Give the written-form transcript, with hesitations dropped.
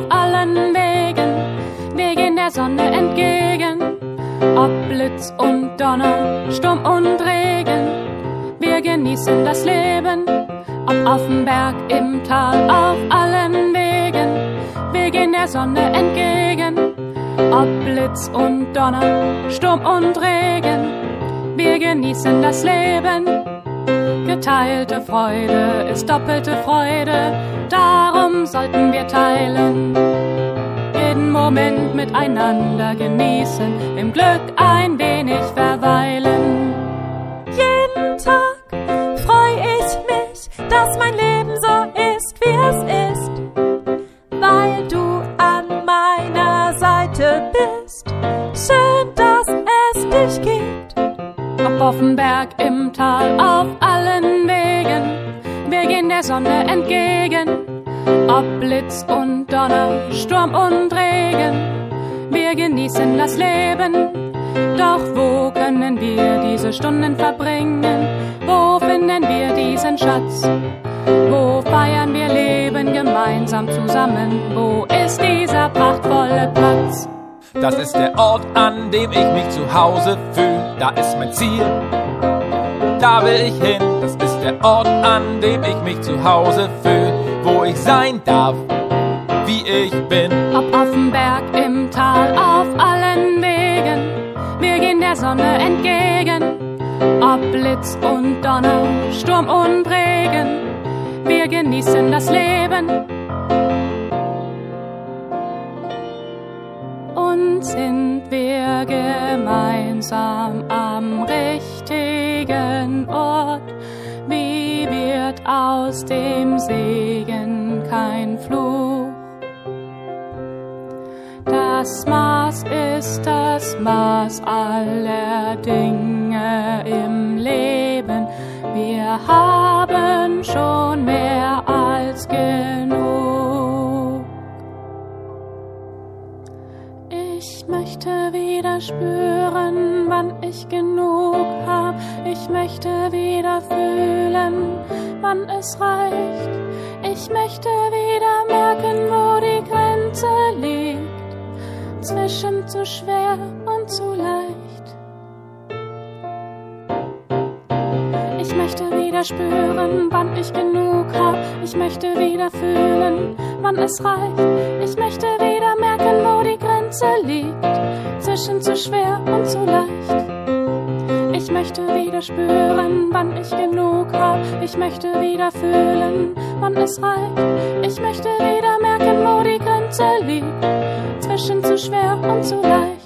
allen Wegen. Wir gehen der Sonne entgegen, ob Blitz und Donner, Sturm und Regen. Wir genießen das Leben, ob auf dem Berg, im Tal, auf allen Wegen. Wir gehen der Sonne entgegen, ob Blitz und Donner, Sturm und Regen. Wir genießen das Leben. Geteilte Freude ist doppelte Freude, darum sollten wir teilen. Jeden Moment miteinander genießen, im Glück ein wenig verweilen. Jeden Tag freu ich mich, dass mein Leben so ist, wie es ist, weil du an meiner Seite bist. Schön, dass es dich gibt. Ob auf dem Berg, im Tal, auf allen Wegen. Wir gehen der Sonne entgegen, ob Blitz und Donner, Sturm und Regen. Wir genießen das Leben, doch wo können wir diese Stunden verbringen? Wo finden wir diesen Schatz? Wo feiern wir Leben gemeinsam zusammen? Wo ist dieser prachtvolle Platz? Das ist der Ort, an dem ich mich zu Hause fühle. Da ist mein Ziel, da will ich hin. Das ist der Ort, an dem ich mich zu Hause fühle, wo ich sein darf, wie ich bin. Ob auf dem Berg, im Tal, auf allen Wegen. Wir gehen der Sonne entgegen, ob Blitz und Donner, Sturm und Regen. Wir genießen das Leben und sind wir gemeinsam am richtigen Ort. Wie wird aus dem Segen kein Fluch? Das Maß ist das Maß aller Dinge im Leben. Wir haben schon mehr als genug. Ich möchte wieder spüren, wann ich genug hab. Ich möchte wieder fühlen, wann es reicht. Ich möchte wieder merken, wo die Grenze liegt, zwischen zu schwer und zu leicht. Ich möchte wieder spüren, wann ich genug hab. Ich möchte wieder fühlen, wann es reicht. Ich möchte wieder merken, wo die Grenze liegt, zwischen zu schwer und zu leicht. Ich möchte wieder spüren, wann ich genug hab. Ich möchte wieder fühlen, wann es reicht. Ich möchte wieder merken, wo die Grenze liegt, zwischen zu schwer und zu leicht.